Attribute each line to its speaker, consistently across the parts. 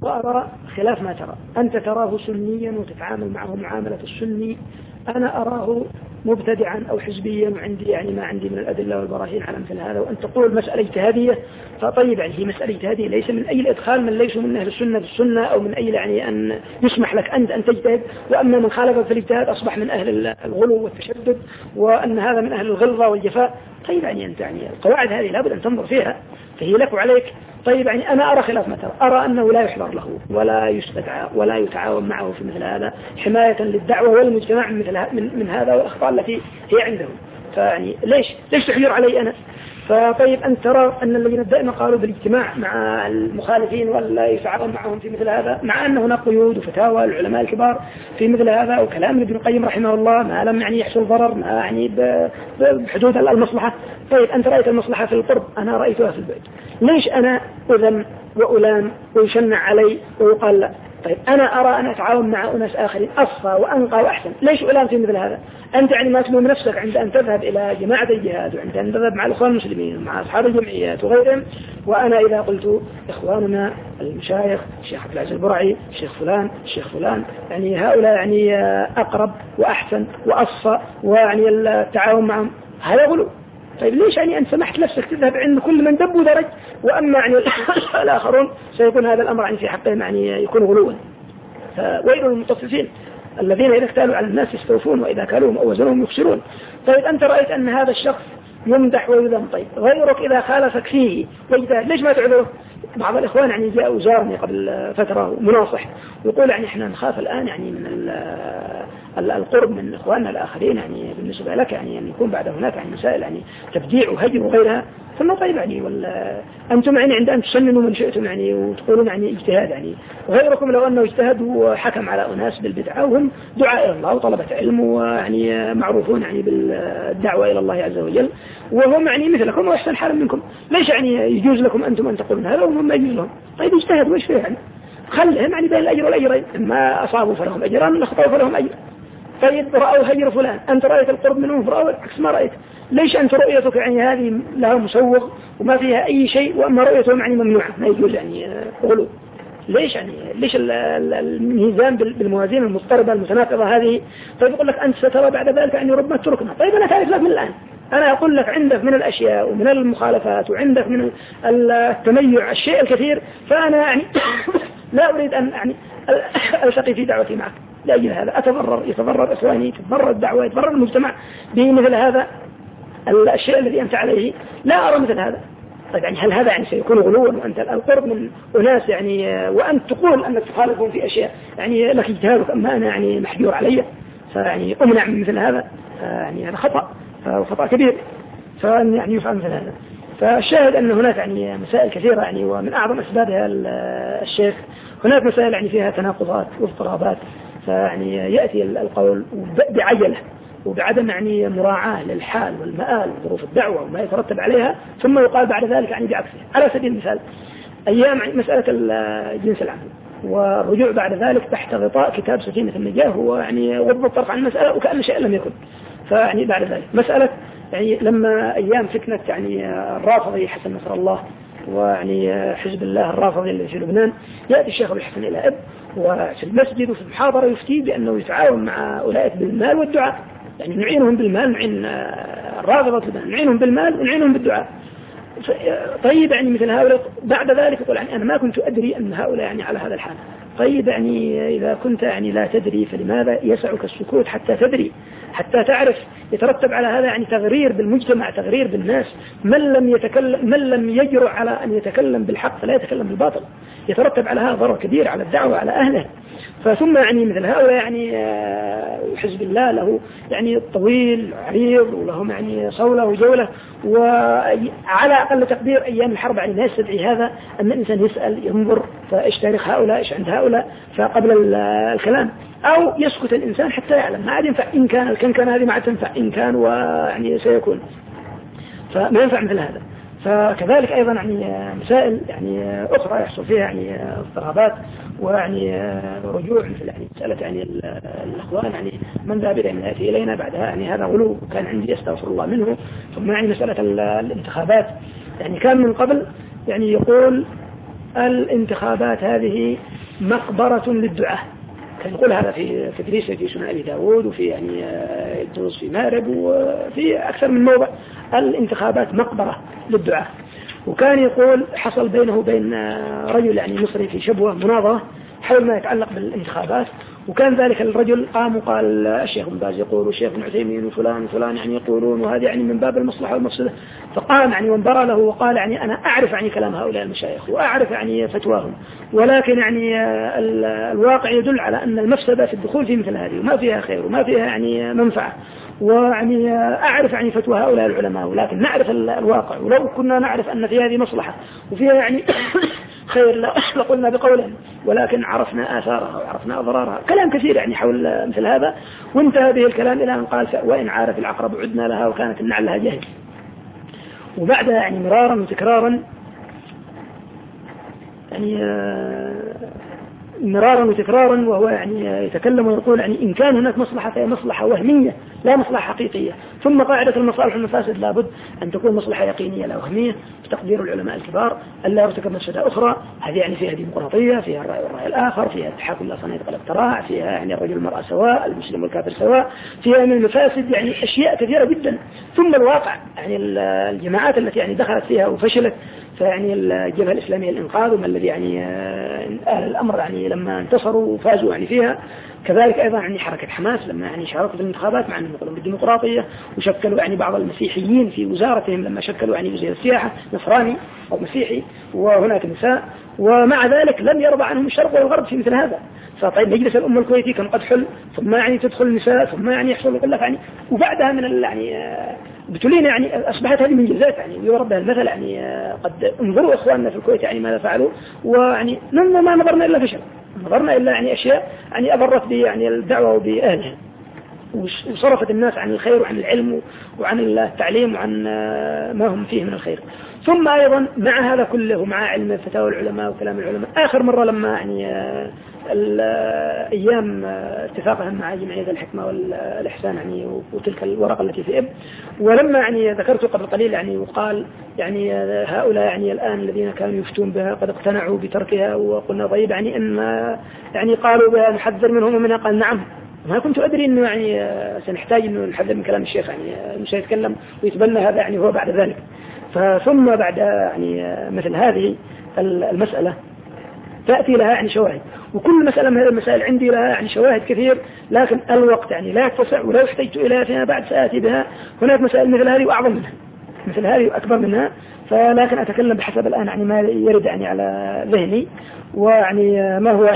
Speaker 1: وأرى خلاف ما ترى. أنت تراه سنيا وتتعامل معه معاملة السني، أنا أراه مبتدعا أو حزبيا، وعندي يعني ما عندي من الأدلة والبراهين على مثل هذا. وأن تقول مسألة اجتهادية، فطيب يعني هي مسألة اجتهادية ليس من أي الإدخال من ليسوا من أهل السنة في السنة، أو من أي يعني أن يسمح لك أنت أن تجتهد، وأما من خالف في الاجتهاد أصبح من أهل الغلو والتشدد، وأن هذا من أهل الغلظة والجفاء. طيب يعني أنت يعني القواعد هذه لابد أن تنظر فيها، فهي لك وعليك. طيب يعني أنا أرى خلاف ما ترى، أرى أنه لا يحضر له ولا يستدعى ولا يتعاون معه في مثل هذا حماية للدعوة والمجتمع من هذا والأخطاء التي هي عندهم. فيعني ليش تحجر علي أنا؟ فطيب أن ترى أن الذين دائما قالوا بالاجتماع مع المخالفين ولا يتعاون معهم في مثل هذا، مع أن هناك قيود وفتاوى العلماء الكبار في مثل هذا، وكلام ابن القيم رحمه الله ما لم يعني يحصل ضرر، ما يعني بحدود المصلحة. طيب أنت رأيت المصلحة في القرب، أنا رأيتها في البعد. ليش أنا أذم وألام ويشنع علي ويقال لا؟ طيب أنا أرى أن أتعاون مع أناس آخرين أصفى وأنقى وأحسن، ليش ألام في مثل هذا؟ أنت يعني ما تلوم نفسك عند أن تذهب إلى جماعة الجهاد، وعند أن تذهب مع الإخوان المسلمين ومع أصحاب الجمعيات وغيرهم، وأنا إذا قلت إخواننا المشايخ الشيخ عبد العزيز البرعي الشيخ فلان يعني هؤلاء يعني أقرب وأحسن وأصفى، ويعني التعاون معهم هذا غلو. طيب ليش يعني أن سمحت نفسك تذهب عند كل من دب درج، وأما يعني الآخرون سيكون هذا الأمر يعني في حقهم يعني يكون غلوا. فويل المطففين الذين إذا اكتالوا على الناس يستوفون وإذا كالوهم أو وزنهم يخسرون. طيب أنت رأيت أن هذا الشخص يمدح ويذم، طيب غيرك إذا خالفك فيه واجتهد ليش ما تعذره؟ بعض الإخوان يعني جاءوا زارني قبل فترة مناصح ويقول يعني إحنا نخاف الآن يعني من القرب من إخواننا الآخرين، يعني بالنسبة لك يعني أن يكون بعد هناك يعني مسائل يعني تبديع وهجر وغيرها. ثم طيب يعني أنتم يعني عند أن تسننوا من شئتم يعني وتقولون يعني اجتهاد، يعني وغيركم لو أنه اجتهد وحكم على أناس بالبدعة وهم دعاء إلى الله وطلبة علم ويعني معروفون يعني بالدعوة إلى الله عز وجل، وهم يعني مثلكم وأحسن حالا منكم، ليش يعني يجوز لكم أنتم أن تقولون هذا وهم ما يجوز لهم؟ طيب اجتهدوا وإيش فيه يعني؟ خلهم يعني بين الأجر والأجرين، ما أصابوا فلهم أجران أخطأوا فلهم أجر. طيب رأوا هجر فلان، أنت رأيت القرب منهم فرأوا العكس ما رأيت، ليش أنت رؤيتك يعني هذه لها مسوغ وما فيها أي شيء، وأما رؤيتهم يعني ممنوعة ما يجوز يعني غلو؟ ليش يعني ليش الميزان بالموازين المضطربة المتناقضة هذه؟ طيب يقول لك أنت سترى بعد ذلك يعني ربما تتركنا. طيب أنا تعرف لك من الآن، أنا أقول لك عندك من الأشياء ومن المخالفات وعندك من التميع الشيء الكثير، فأنا يعني لا أريد أن يعني ألتقي في دعوتي معك لأجل هذا. يتضرر إخواني، تتضرر الدعوة، يتضرر المجتمع بمثل هذا الشيء الذي أنت عليه، لا أرى مثل هذا. طيب يعني هل هذا يعني سيكون غلوا وأنت القرب من أناس يعني وأنت تقول أنك تخالفهم في أشياء يعني لك اجتهادك، أما أنا يعني محجور علي فيعني أمنع من مثل هذا؟ يعني هذا خطأ كبير، فأن يعني يفعل مثل هذا. فالشاهد أن هناك يعني مسائل كثيرة يعني، ومن أعظم أسبابها الشيخ هناك مسائل يعني فيها تناقضات واضطرابات، فيعني يأتي القول بعجلة وبعدم يعني مراعاة للحال والمآل وظروف الدعوة وما يترتب عليها، ثم يقال بعد ذلك يعني بعكسه. على سبيل المثال أيام مسألة الجنس العام والرجوع بعد ذلك تحت غطاء كتاب سفينة النجاة، هو يعني غض الطرف عن المسألة وكأن شيء لم يكن. فيعني بعد ذلك مسألة يعني لما أيام فتنة يعني الرافضي حسن نصر الله ويعني حزب الله الرافضي اللي في لبنان، يأتي الشيخ أبو الحسن الأب وفي المسجد وفي المحاضرة يفتي بأنه يتعاون مع أولئك بالمال والدعاء، يعني نعينهم بالمال، نعين الرافضة نعينهم بالمال ونعينهم بالدعاء. طيب يعني مثل هؤلاء بعد ذلك يقول يعني أنا ما كنت أدري أن هؤلاء يعني على هذا الحال. طيب يعني إذا كنت يعني لا تدري فلماذا يسعك السكوت حتى تدري، حتى تعرف؟ يترتب على هذا يعني تغرير بالمجتمع، تغرير بالناس. من لم يجرؤ على أن يتكلم بالحق فلا يتكلم بالباطل، يترتب على هذا ضرر كبير على الدعوة على أهله. فثم يعني مثل هؤلاء يعني حزب الله له يعني طويل عريض ولهم يعني صولة وجولة، وعلى أقل تقدير أيام الحرب يعني لا يستدعي هذا أن الإنسان يسأل ينظر فإيش تاريخ هؤلاء، إيش عند هؤلاء، فقبل الكلام، أو يسكت الإنسان حتى يعلم. ما عاد ينفع إن كان الكنكن هذه ما عاد تنفع إن كان ويعني سيكون، فما ينفع مثل هذا. فكذلك أيضا يعني مسائل يعني أخرى يحصل فيها يعني اضطرابات ويعني رجوع مثل يعني مسألة يعني الأخوان يعني من ذا بدأ من يأتي إلينا بعدها يعني هذا غلو كان عندي أستغفر الله منه. ثم يعني مسألة الانتخابات يعني كان من قبل يعني يقول الانتخابات هذه مقبرة للدعاة. كان يقول هذا في تدريس في سنن أبي داود وفي يعني الدروس في مارب وفي أكثر من موضع. الانتخابات مقبرة للدعاة. وكان يقول حصل بينه وبين رجل يعني مصري في شبوة مناظرة حول ما يتعلق بالانتخابات، وكان ذلك الرجل قام وقال الشيخ ابن باز يقول والشيخ ابن عثيمين وفلان وفلان يعني يقولون وهذا يعني من باب المصلحة والمفسدة. فقام يعني وانبرى له وقال يعني أنا أعرف يعني كلام هؤلاء المشايخ وأعرف يعني فتواهم، ولكن يعني الواقع يدل على أن المفسدة في الدخول في مثل هذه وما فيها خير وما فيها يعني منفعة، ويعني أعرف يعني فتوى هؤلاء العلماء، ولكن نعرف الواقع، ولو كنا نعرف أن في هذه مصلحة وفيها يعني خير لقلنا بقولهم، ولكن عرفنا آثارها وعرفنا أضرارها. كلام كثير يعني حول مثل هذا، وانتهى به الكلام إلى أن قال وإن عارف العقرب عدنا لها وكانت النعل لها جهل. وبعدها يعني مرارا وتكرارا يعني مرارا وتكرارا وهو يعني يتكلم ويقول يعني إن كان هناك مصلحة فهي مصلحة وهمية لا مصلحة حقيقية. ثم قاعدة المصالح والمفاسد لابد أن تكون مصلحة يقينية لا وهمية بتقدير العلماء الكبار ألا يرتكب مفسدة أخرى. هذه يعني فيها ديمقراطية، فيها الرأي والرأي الآخر، فيها التحاكم لا صناديق الاقتراع، فيها يعني الرجل والمرأة سواء، المسلم والكافر سواء، فيها من المفاسد يعني أشياء كثيرة جدا. ثم الواقع يعني الجماعات التي يعني دخلت فيها وفشلت، فيعني الجبهة الإسلامية الإنقاذ وما الذي يعني أهل الأمر يعني لما انتصروا وفازوا يعني فيها، كذلك أيضا يعني حركة حماس لما يعني شاركوا في الانتخابات مع أنهم يقولون بالديمقراطية، وشكلوا يعني بعض المسيحيين في وزارتهم لما شكلوا يعني وزير السياحة نصراني أو مسيحي وهناك نساء، ومع ذلك لم يرضى عنهم الشرق والغرب في مثل هذا. فطيب مجلس الأمة الكويتي كان قد حل، ثم يعني تدخل النساء، ثم يعني يحصل يقول لك يعني وبعدها من يعني بتولين يعني أصبحت هذه منجزات يعني ويضرب بها المثل يعني قد انظروا إخواننا في الكويت يعني ماذا فعلوا، ويعني ما نظرنا إلا فشل، نظرنا إلا يعني أشياء يعني أضرت به يعني الدعوة وبأهلها وصرفت الناس عن الخير وعن العلم وعن التعليم وعن ما هم فيه من الخير. ثم أيضا مع هذا كله ومع علم فتاوى العلماء وكلام العلماء، آخر مرة لما يعني الأيام اتفاقهم مع جمعية الحكمة والإحسان يعني وتلك الورقة التي في ولما يعني ذكرت قبل قليل يعني وقال يعني هؤلاء يعني الآن الذين كانوا يفتون بها قد اقتنعوا بتركها، وقلنا طيب يعني إن يعني قالوا بها نحذر منهم ومنها، قال نعم. ما كنت أدري إنه يعني سنحتاج إنه نحذر من كلام الشيخ يعني مش يتكلم ويتبنى هذا يعني هو بعد ذلك. ثم بعد يعني مثل هذه المسألة تأتي لها يعني شواهد، وكل مسألة من هذه المسائل عندي لها يعني شواهد كثير، لكن الوقت يعني لا يتسع ولو احتجت إليها فيما بعد سآتي بها. هناك مسائل مثل هذه وأعظم منها، مثل هذه وأكبر منها، فلكن أتكلم بحسب الآن يعني ما يرد يعني على ذهني ويعني ما هو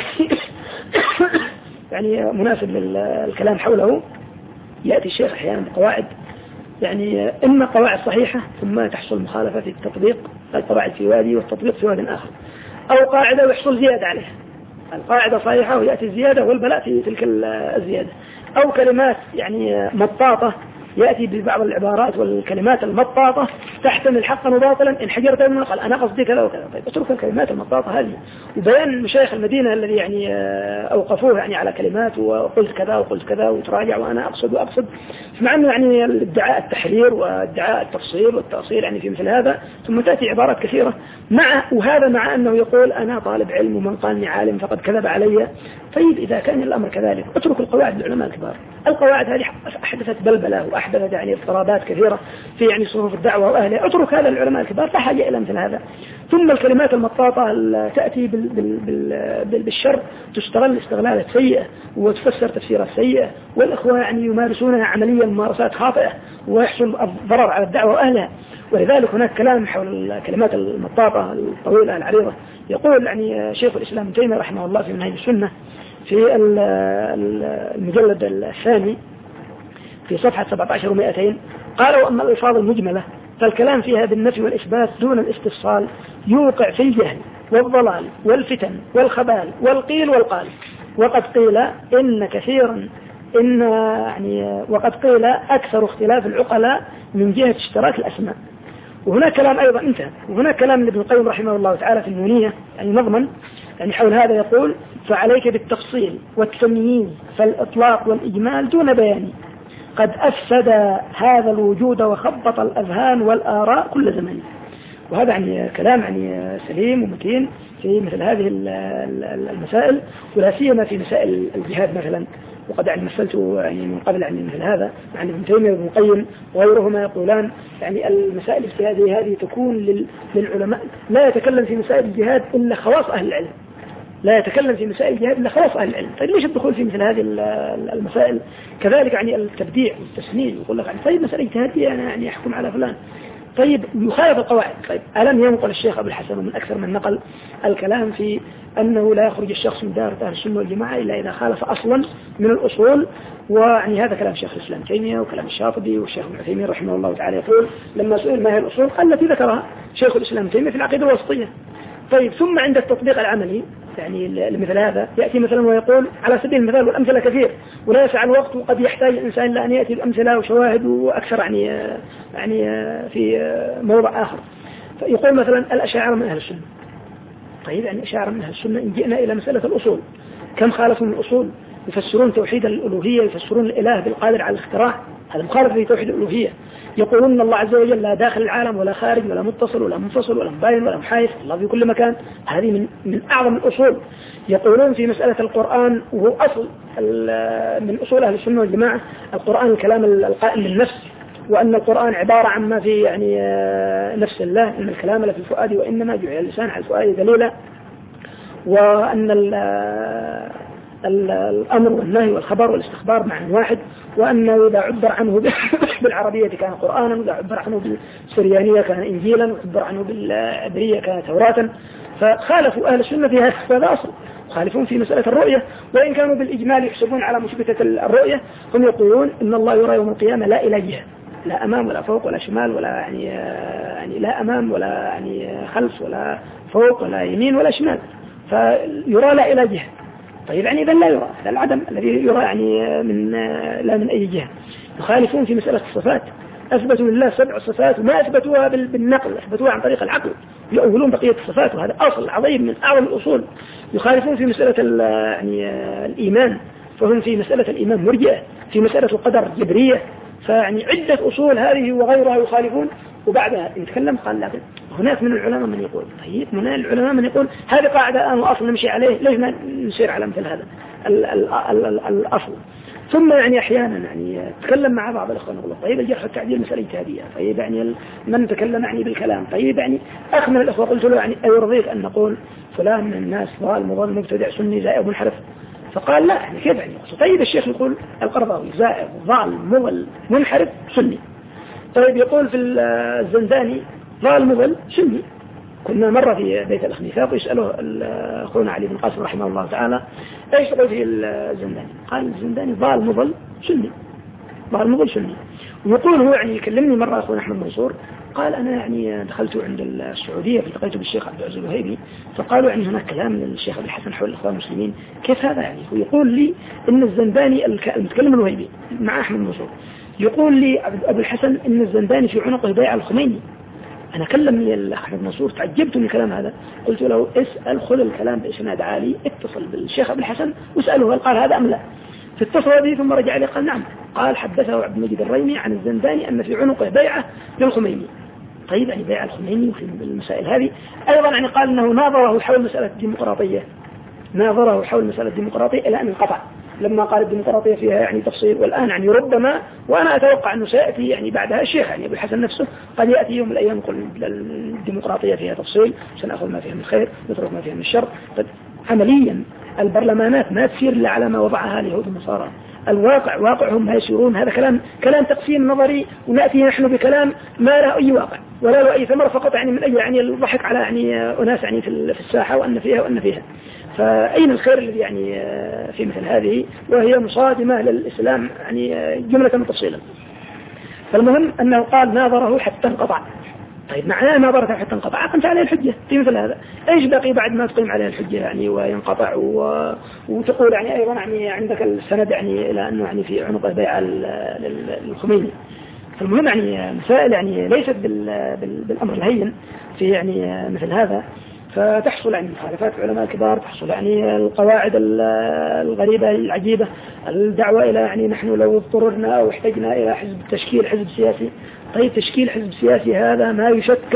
Speaker 1: يعني مناسب للكلام حوله. يأتي الشيخ أحيانا بقواعد يعني إما قواعد صحيحة ثم تحصل مخالفة في التطبيق، القواعد في وادي والتطبيق في واد آخر، أو قاعدة ويحصل زيادة عليها، القاعدة صحيحة ويأتي الزيادة والبلاء في تلك الزيادة، أو كلمات يعني مطاطة يأتي ببعض العبارات والكلمات المطاطة تحتمل حقا وباطلا إن حجرت من قال أنا قصدي كذا وكذا. طيب اترك الكلمات المطاطة هذه، وبيان مشايخ المدينة الذي يعني أوقفوه يعني على كلمات وقلت كذا وقلت كذا وتراجع وأنا أقصد وأقصد، مع أنه يعني ادعاء التحرير وادعاء التفصيل والتأصيل يعني في مثل هذا، ثم تأتي عبارات كثيرة وهذا مع أنه يقول أنا طالب علم ومن قالني عالم فقد كذب علي. طيب إذا كان الأمر كذلك اترك القواعد العلماء الكبار. القواعد هذه أحدثت بلبلة وأحدثت يعني اضطرابات كثيرة في يعني صفوف الدعوة وأهلها، اترك هذا العلماء الكبار، لا حاجة إلى مثل هذا. ثم الكلمات المطاطة تأتي بالشر تستغل استغلالات سيئة وتفسر تفسيرات سيئة، والإخوة يعني يمارسونها عمليا ممارسات خاطئة ويحصل الضرر على الدعوة وأهلها. ولذلك هناك كلام حول الكلمات المطاطة الطويلة العريضة. يقول يعني شيخ الإسلام ابن تيمية رحمه الله في منهج السنة في المجلد الثاني في صفحة 17 و200 قال وأما الألفاظ المجملة فالكلام فيها بالنفي والإثبات دون الاستفصال يوقع في الجهل والضلال والفتن والخبال والقيل والقال. وقد قيل وقد قيل أكثر اختلاف العقلاء من جهة اشتراك الأسماء. وهناك كلام أيضا انتهى، وهناك كلام لابن القيم رحمه الله تعالى في النونية يعني نظما يعني حول هذا يقول فعليك بالتفصيل والتمييز فالإطلاق والإجمال دون بيان قد أفسد هذا الوجود وخبط الأذهان والآراء كل زمان. وهذا يعني كلام يعني سليم ومتين في مثل هذه المسائل، ولا سيما في مسائل الجهاد مثلا. وقد يعني مثلته يعني من قبل يعني مثل هذا عن ابن تيمية وابن القيم وغيرهما يقولان يعني المسائل الاجتهادية هذه تكون للعلماء، لا يتكلم في مسائل الجهاد إلا خواص أهل العلم، لا يتكلم في مسائل الجهاد إلا خواص أهل العلم. طيب ليش الدخول في مثل هذه المسائل؟ كذلك يعني التبديع والتسنيد، يقول لك يعني طيب مسألة اجتهادية أنا يعني أحكم على فلان، طيب يخالف القواعد. طيب ألم ينقل الشيخ أبو الحسن ومن أكثر من نقل الكلام في أنه لا يخرج الشخص من دائرة أهل السنة والجماعة إلا إذا خالف أصلا من الأصول؟ ويعني هذا كلام شيخ الإسلام تيمية وكلام الشاطبي والشيخ ابن عثيمين رحمه الله تعالى، يقول لما سئل ما هي الأصول قال التي ذكرها شيخ الإسلام تيمية في العقيدة الوسطية. طيب ثم عند التطبيق العملي يعني لمثل هذا يأتي مثلا ويقول على سبيل المثال، والأمثلة كثير ولا يسع الوقت، وقد يحتاج الإنسان لأن يأتي بأمثلة وشواهد وأكثر يعني في موضع آخر. يقول مثلا الأشاعرة من أهل السنة. طيب يعني الأشاعرة من أهل السنة إن جئنا إلى مسألة الأصول كم خالفوا من الأصول؟ يفسرون توحيد الألوهية، يفسرون الإله بالقادر على الاختراع، هذا مخالف في توحيد الألوهية. يقولون أن الله عز وجل لا داخل العالم ولا خارج ولا متصل ولا منفصل ولا مباين ولا محايد، الله في كل مكان، هذه من أعظم الأصول. يقولون في مسألة القرآن وهو أصل من أصول أهل السنة والجماعة، القرآن الكلام القائم للنفس، وأن القرآن عبارة عن ما في يعني نفس الله، إن الكلام لفي الفؤاد وإنما جعل اللسان على الفؤاد دليلا، وأن الأمر والنهي والخبر والاستخبار معنى واحد، وأنه إذا عبر عنه بالعربية كان قرآنا، وإذا عبر عنه بالسريانية كان إنجيلا، وعبر عنه بالعبرية كان توراة. فخالفوا أهل السنة في هذا أصل. خالفون في مسألة الرؤية، وإن كانوا بالإجمال يحسبون على مثبتة الرؤية، هم يقولون إن الله يرى يوم القيامة لا إلى جهة، لا أمام ولا فوق ولا شمال ولا يعني لا أمام ولا يعني خلف ولا فوق ولا يمين ولا شمال، فيرى لا إلى جهة. طيب يعني إذا لا يرى، هذا العدم الذي يرى يعني لا من أي جهة. يخالفون في مسألة الصفات، أثبتوا لله 7 صفات وما أثبتوها بالنقل، أثبتوها عن طريق العقل، يؤولون بقية الصفات، وهذا أصل عظيم من أعظم الأصول. يخالفون في مسألة يعني الإيمان، فهم في مسألة الإيمان مرجئة، في مسألة القدر جبرية، فيعني عدة أصول هذه وغيرها يخالفون. وبعدها نتكلم قال لكن هناك من العلماء من يقول، طيب من العلماء من يقول هذه قاعدة الآن وأصل نمشي عليه، ليش ما نسير على مثل هذا الأصل؟ ثم يعني أحيانا يعني تكلم مع بعض الأخوان يقول طيب الجرح والتعديل مسألة اجتهادية، طيب يعني من تكلم يعني بالكلام، طيب يعني أخ من الأخوة قلت له يعني أيرضيك أن نقول فلان من الناس ضال مضل مبتدع سني زائر منحرف؟ فقال لا يعني كيف يعني؟ طيب الشيخ يقول القرضاوي زائر ضال مضل منحرف سني، طيب يقول في الزنداني ضال مضل سني. كنا مرة في بيت الأخ نفاق يسأله أخونا علي بن قاسم رحمه الله تعالى ايش تقول في الزنداني؟ قال الزنداني ضال مضل سني، ضال مضل سني. ويقول هو يعني يكلمني مرة أخونا أحمد منصور قال أنا يعني دخلت عند السعودية فالتقيت بالشيخ عبد العزيز الوهيبي، فقالوا يعني هناك كلام للشيخ أبو الحسن حول الإخوان المسلمين، كيف هذا يعني؟ ويقول لي إن الزنداني المتكلم الوهيبي مع أحمد منصور يقول لي أبو الحسن إن الزنداني في عنقه بيع الخميني. أنا كلمني الأخ أحمد منصور تعجبت من الكلام هذا، قلت له اسأل خذ الكلام بإسناد عالي، اتصل بالشيخ أبو الحسن واسأله هل قال هذا أم لا. فاتصل به ثم رجع لي قال نعم، قال حدثه عبد المجيد الريمي عن الزنداني أن في عنقه بيعة للخميني. طيب يعني بيع الخميني في المسائل هذه أيضا يعني قال أنه ناظره حول مسألة الديمقراطية، ناظره حول مسألة الديمقراطية إلى أن انقطع لما قال الديمقراطية فيها يعني تفصيل، والآن يعني ربما وأنا أتوقع أنه سيأتي يعني بعدها الشيخ يعني أبو الحسن نفسه قد يأتي يوم من الأيام يقول الديمقراطية فيها تفصيل سنأخذ ما فيها من خير نترك ما فيها من الشر. عمليا البرلمانات ما تسير إلا على ما وضعها اليهود والنصارى، الواقع واقعهم ما يسيرون. هذا كلام تقسيم نظري، ونأتي نحن بكلام ما له أي واقع ولا له أي ثمر، فقط يعني من أجل يعني الضحك على يعني أناس يعني في الساحة وأن فيها وأن فيها. فأين الخير الذي يعني في مثل هذه وهي مصادمة للإسلام يعني جملة وتفصيلا؟ فالمهم أنه قال ناظره حتى انقطع. طيب معناه ناظرته حتى انقطع أقمت عليه الحجة في مثل هذا، إيش بقي بعد ما تقيم عليه الحجة يعني وينقطع وتقول يعني أيضا يعني عندك السند يعني إلى أنه يعني في عنق بيع الخميني. فالمهم يعني مسائل يعني ليست بالأمر الهين في يعني مثل هذا، فتحصل يعني مخالفات علماء كبار، تحصل يعني القواعد الغريبة العجيبة، الدعوة إلى يعني نحن لو اضطررنا أو احتجنا إلى تشكيل حزب سياسي. طيب تشكيل حزب سياسي هذا ما يشكل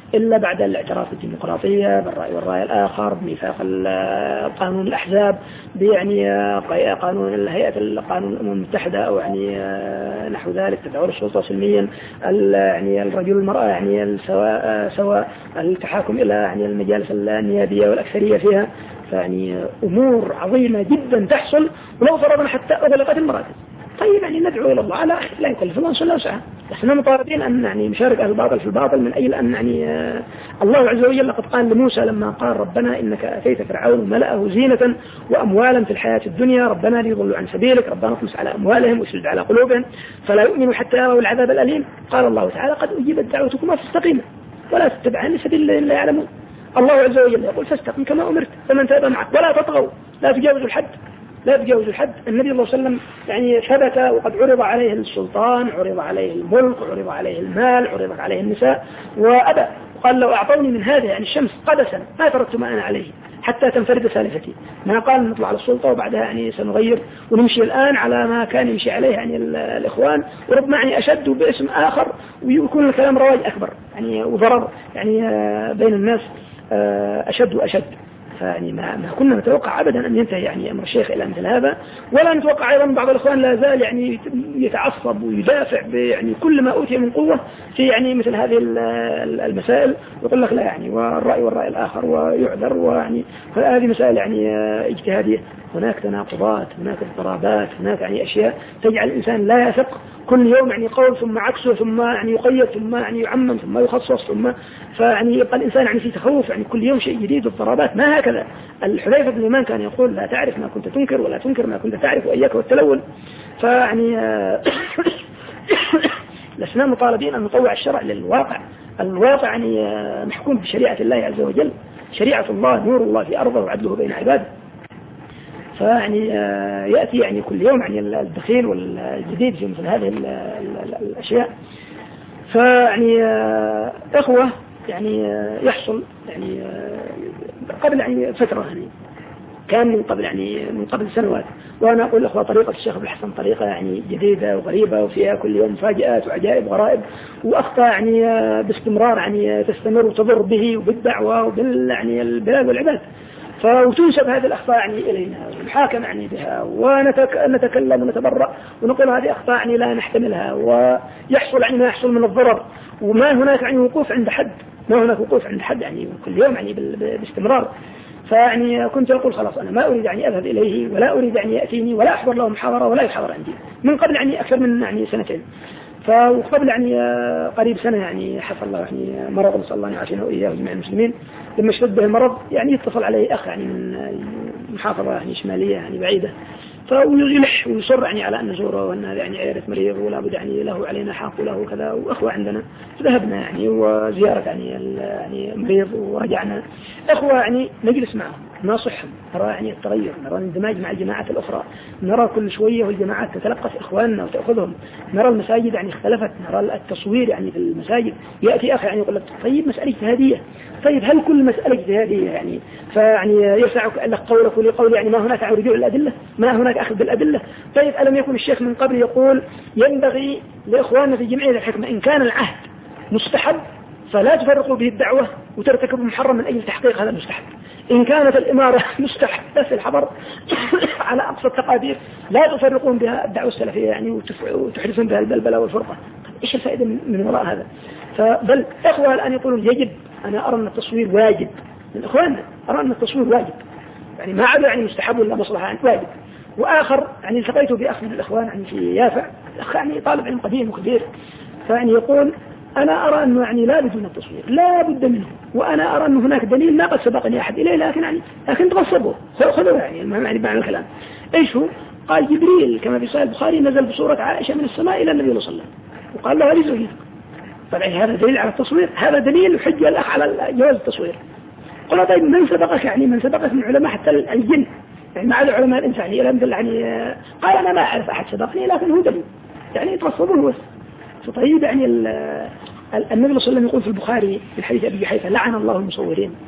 Speaker 1: إلا بعد الاعتراف بالديمقراطية بالرأي والرأي الآخر بميثاق قانون الأحزاب يعني قانون القانون الأمم المتحدة أو يعني نحو ذلك تدعو السلطة سلميا يعني الرجل والمرأة يعني سواء التحاكم إلى يعني المجالس النيابية والأكثرية فيها. فيعني أمور عظيمة جدا تحصل ولو فرضنا حتى أغلقت المراكز. طيب يعني ندعو إلى الله على لا يكلف الله إلا وسعه. احنا مطالبين أن يعني نشارك أهل الباطل في الباطل من أجل أن يعني الله عز وجل قد قال لموسى لما قال ربنا إنك أتيت فرعون وملأه زينة وأموالا في الحياة الدنيا ربنا ليضلوا عن سبيلك ربنا اطمس على أموالهم واشدد على قلوبهم فلا يؤمنوا حتى يروا العذاب الأليم. قال الله تعالى قد أجيبت دعوتكما فاستقيما ولا تتبعن سبيل الذين لا يعلمون. الله عز وجل يقول فاستقم كما أمرت فمن تاب معك ولا تطغوا لا تجاوزوا الحد لا تجاوز الحد. النبي صلى الله عليه وسلم يعني ثبت وقد عرض عليه السلطان عرض عليه الملك عرض عليه المال عرض عليه النساء وأبى وقال لو أعطوني من هذا يعني الشمس قدسا ما تركت ما أنا عليه حتى تنفرد سالفتي. ما قال نطلع على السلطة وبعدها يعني سنغير ونمشي الآن على ما كان يمشي عليه يعني الإخوان وربما يعني أشد باسم آخر ويكون الكلام رواج أكبر يعني وضرر يعني بين الناس أشد وأشد. فيعني ما كنا نتوقع أبدا أن ينتهي يعني أمر الشيخ إلى مثل هذا ولا نتوقع أيضا بعض الإخوان لا زال يعني يتعصب ويدافع يعني كل ما أوتي من قوة في يعني مثل هذه المسائل ويقول لك لا يعني والرأي الآخر ويعذر ويعني هذه مسائل يعني اجتهادية. هناك تناقضات هناك اضطرابات هناك يعني أشياء تجعل الإنسان لا يثق كل يوم يعني قول ثم عكسه ثم يعني يقيد ثم يعني يعمم ثم يخصص ثم فيعني يبقى الإنسان يعني في تخوف يعني كل يوم شيء جديد واضطرابات. ما هكذا الحذيفة بن اليمان كان يقول لا تعرف ما كنت تنكر ولا تنكر ما كنت تعرف وإياك والتلون. فيعني لسنا مطالبين أن نطوع الشرع للواقع. الواقع يعني محكوم بشريعة الله عز وجل شريعة الله نور الله في أرضه وعدله بين عباده. فيعني يأتي يعني كل يوم يعني الدخيل والجديد في مثل هذه الأشياء. فيعني إخوة يعني يحصل يعني قبل يعني فترة يعني كان من قبل سنوات وأنا أقول الأخوة طريقة الشيخ أبو الحسن طريقة يعني جديدة وغريبة وفيها كل يوم مفاجآت وعجائب وغرائب وأخطاء يعني باستمرار يعني تستمر وتضر به وبالدعوة وبال يعني البلاد والعباد. وتنسب هذه الأخطاء يعني إلينا ونحاكم يعني بها ونتكلم ونتبرأ ونقول هذه أخطاء يعني لا نحتملها ويحصل يعني ما يحصل من الضرر وما هناك يعني وقوف عند حد ما هناك وقوف عند حد يعني كل يوم يعني باستمرار. فيعني كنت أقول خلاص أنا ما أريد يعني أذهب إليه ولا أريد يعني يأتيني ولا أحضر له محاضرة ولا يحضر عندي من قبل يعني أكثر من يعني سنتين. وقبل يعني قريب سنة يعني حصل الله يعني مرض نسأل الله يعافينا وإياه جميع المسلمين. لما اشتد به المرض يعني اتصل عليه أخ يعني من محافظة يعني شمالية يعني بعيدة فيلح ويصر يعني على أن نزوره وأن يعني عيادة مريض ولا بد يعني له علينا حق وله كذا وأخوة عندنا ذهبنا يعني وزيارة يعني مريض ورجعنا أخوة يعني نجلس معهم ناصحهم نرى يعني التغير نرى الاندماج مع الجماعات الأخرى نرى كل شوية والجماعات تتلقف إخواننا وتأخذهم نرى المساجد يعني اختلفت نرى التصوير يعني في المساجد يأتي أخ يعني يقول لك طيب مسألة اجتهادية طيب هل كل مسألة اجتهادية يعني فيعني يسعك لك قولك ولقول يعني ما هناك رجوع الأدلة ما هناك أخذ بالأدلة. طيب ألم يكن الشيخ من قبل يقول ينبغي لإخواننا في جمعية الحكمة إن كان العهد مستحب فلا تفرقوا به الدعوة وترتكبوا محرم من أجل تحقيق هذا المستحب. إن كانت الإمارة مستحبة في الحضر على أقصى التقادير لا تفرقون بها الدعوة السلفية يعني وتحدثون بها البلبلة والفرقة. إيش الفائدة من وراء هذا؟ فبل إخوة الآن يقولون يجب أنا أرى أن التصوير واجب من إخواننا أرى أن التصوير واجب يعني ما عدا يعني مستحب ولا مصلحة يعني واجب. وآخر يعني التقيت بأخ من الإخوان يعني في يافع أخ يعني طالب علم قديم وكبير فيعني يقول أنا أرى أنه يعني لا بد من التصوير لا بد منه وأنا أرى أن هناك دليل لا قد سبقني أحد إليه لكن تغصبوا خذوا يعني المهم معنى الكلام إيش هو؟ قال جبريل كما في صحيح البخاري نزل بصورة عائشة من السماء إلى النبي صلى الله عليه وسلم وقال له هذه زوجتك. طبعا هذا دليل على التصوير هذا دليل حجة الأخ على جواز التصوير. قلنا طيب من سبقك يعني من سبقك من علماء حتى الجن يعني مع العلماء الإنسانية يعني قال أنا ما أعرف أحد سبقني لكن هو دليل يعني يتصبون بس. فطيب يعني النبي صلى الله عليه وسلم يقول في البخاري في الحديث أبي حيث لعن الله المصورين